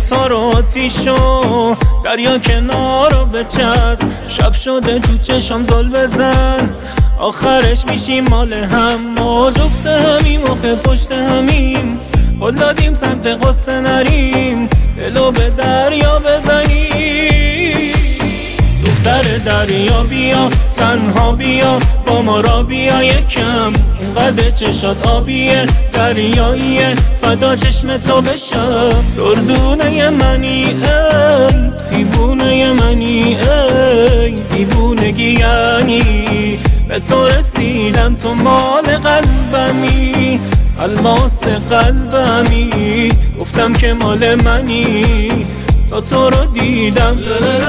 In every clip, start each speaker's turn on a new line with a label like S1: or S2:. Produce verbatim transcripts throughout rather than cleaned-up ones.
S1: ستاره آتیشو دریا کنارو بچسب، شب شده تو چشم زل بزن، آخرش میشیم مال هم، ما جفت همیم و پشت همیم، قول دادیم سمت قصه نریم، دلو به دریا بزنیم. دختر دریا بیا، تنها بیا، با ما را بیا یکم، اینقدر چشات آبیه، دریاییه، فدا چشم تو بشم. دردونه منی ای دیوونه منی، ای دیوونگی یعنی به تو رسیدم، تو مال قلبمی، الماس قلبمی، گفتم که مال منی، تا تو رو دیدم.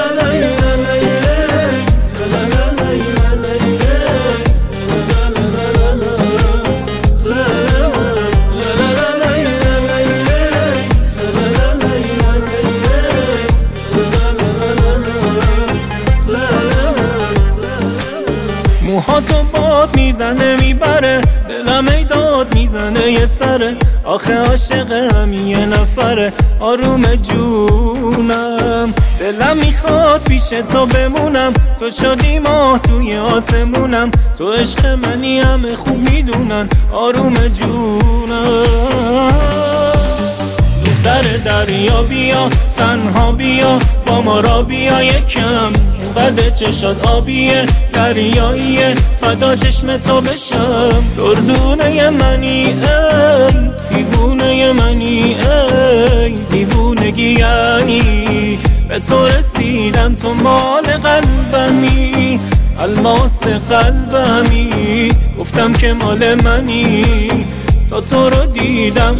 S1: موها تو باد میزنه میبره، دلم ای داد میزنه یه سره، آخه عاشق همین یه نفره، آروم جونم، دلم میخواد پیش تو بمونم، تو شدی ماه توی آسمونم، تو عشق منی همه خوب میدونن، آروم جونم. دختر دریا بیا، تنها بیا، با ما را بیا یکم، اینقدر چشات آبیه، دریاییه، فدا چشم تو بشم. دردونه منی ای دیوونه منی، ای دیوونگی یعنی به تو رسیدم، تو مال قلبمی، الماس قلبمی، گفتم که مال منی، تا تو رو دیدم.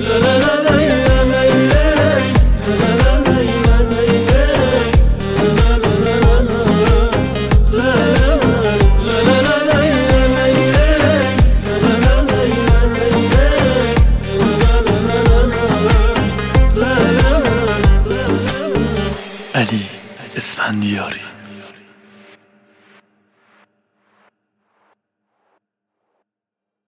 S2: علی اسفندیاری.